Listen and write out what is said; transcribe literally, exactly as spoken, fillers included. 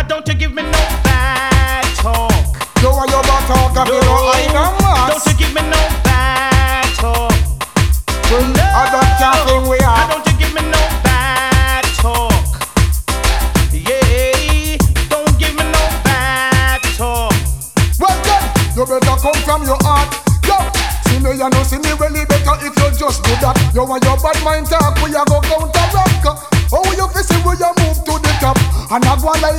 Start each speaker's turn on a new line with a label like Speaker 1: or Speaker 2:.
Speaker 1: don't you give me no bad talk.
Speaker 2: You and your bad talk, I feel no I am mad.
Speaker 1: Don't you give me no bad talk. No,
Speaker 2: I don't care thing we are.
Speaker 1: don't you give me no bad talk. Yeah, don't give me no bad talk.
Speaker 2: Well then, you better come from your heart. Yo, see me you know see me really better if you just do that. You and your bad mind talk, we a go counteract. Oh, you fi see we a move to the top, and I go like